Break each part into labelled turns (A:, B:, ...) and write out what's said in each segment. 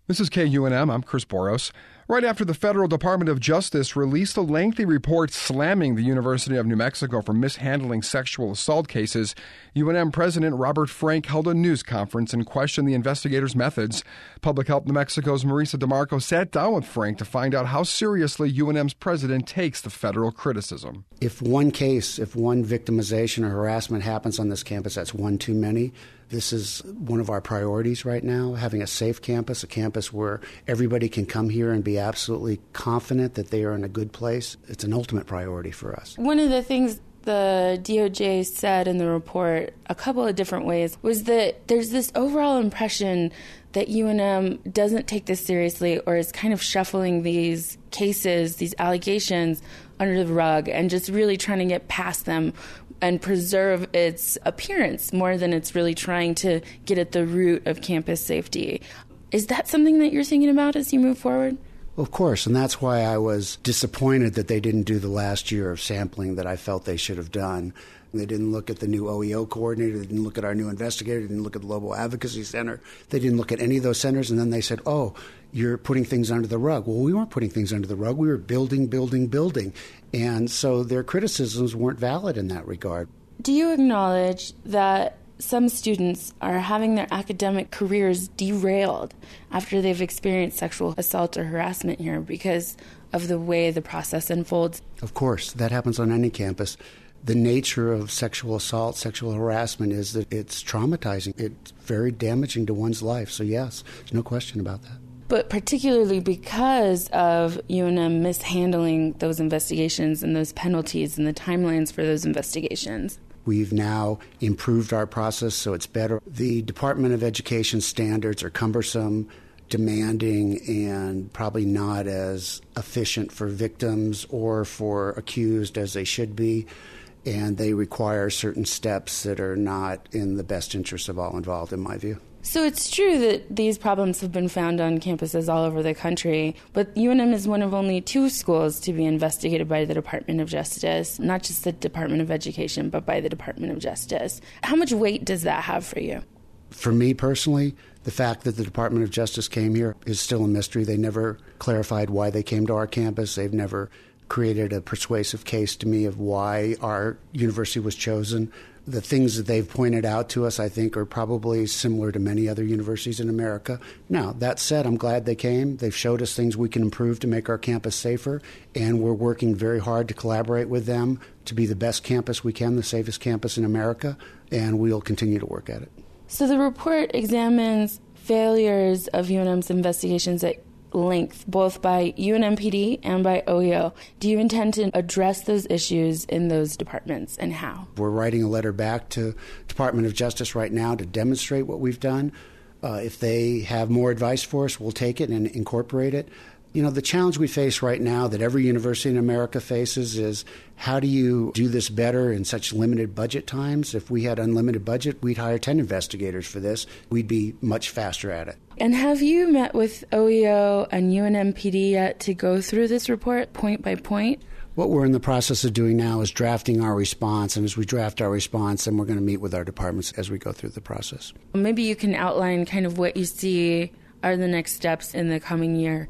A: This is KUNM. I'm Chris Boros. Right after the Federal Department of Justice released a lengthy report slamming the University of New Mexico for mishandling sexual assault cases, UNM President Robert Frank held a news conference and questioned the investigators' methods. Public Health New Mexico's Marisa DeMarco sat down with Frank to find out how seriously UNM's president takes the federal criticism.
B: If one victimization or harassment happens on this campus, that's one too many. This is one of our priorities right now, having a safe campus, a campus where everybody can come here and be absolutely confident that they are in a good place. It's an ultimate priority for us.
C: One of the things the DOJ said in the report a couple of different ways was that there's this overall impression that UNM doesn't take this seriously or is kind of shuffling these cases, these allegations under the rug and just really trying to get past them and preserve its appearance more than it's really trying to get at the root of campus safety. Is that something that you're thinking about as you move forward?
B: Of course, and that's why I was disappointed that they didn't do the last year of sampling that I felt they should have done. They didn't look at the new OEO coordinator, they didn't look at our new investigator, they didn't look at the Global Advocacy Center, they didn't look at any of those centers, and then they said, oh, you're putting things under the rug. Well, we weren't putting things under the rug, we were building. And so their criticisms weren't valid in that regard.
C: Do you acknowledge that some students are having their academic careers derailed after they've experienced sexual assault or harassment here because of the way the process unfolds?
B: Of course, that happens on any campus. The nature of sexual assault, sexual harassment is that it's traumatizing. It's very damaging to one's life. So yes, there's no question about that.
C: But particularly because of UNM mishandling those investigations and those penalties and the timelines for those investigations.
B: We've now improved our process so it's better. The Department of Education standards are cumbersome, demanding, and probably not as efficient for victims or for accused as they should be. And they require certain steps that are not in the best interest of all involved, in my view.
C: So it's true that these problems have been found on campuses all over the country, but UNM is one of only 2 schools to be investigated by the Department of Justice, not just the Department of Education, but by the Department of Justice. How much weight does that have for you?
B: For me personally, the fact that the Department of Justice came here is still a mystery. They never clarified why they came to our campus. They've never created a persuasive case to me of why our university was chosen. The things that they've pointed out to us, I think, are probably similar to many other universities in America. Now, that said, I'm glad they came. They've showed us things we can improve to make our campus safer, and we're working very hard to collaborate with them to be the best campus we can, the safest campus in America, and we'll continue to work at it.
C: So the report examines failures of UNM's investigations at length, both by UNMPD and by OEO. Do you intend to address those issues in those departments, and how?
B: We're writing a letter back to Department of Justice right now to demonstrate what we've done. If they have more advice for us, we'll take it and incorporate it. You know, the challenge we face right now that every university in America faces is how do you do this better in such limited budget times? If we had unlimited budget, we'd hire 10 investigators for this. We'd be much faster at it.
C: And have you met with OEO and UNMPD yet to go through this report point by point?
B: What we're in the process of doing now is drafting our response, and as we draft our response, then we're going to meet with our departments as we go through the process.
C: Maybe you can outline kind of what you see are the next steps in the coming year.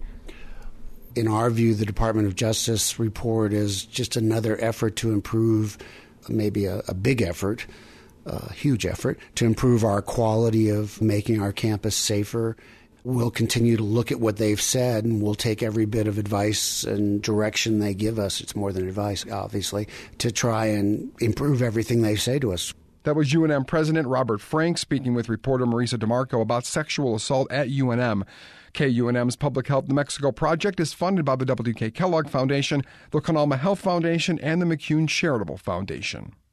B: In our view, the Department of Justice report is just another effort to improve, maybe a big effort, a huge effort, to improve our quality of making our campus safer. We'll continue to look at what they've said, and we'll take every bit of advice and direction they give us. It's more than advice, obviously, to try and improve everything they say to us.
A: That was UNM President Robert Frank speaking with reporter Marisa DeMarco about sexual assault at UNM. KUNM's Public Health New Mexico project is funded by the W.K. Kellogg Foundation, the Conalma Health Foundation, and the McCune Charitable Foundation.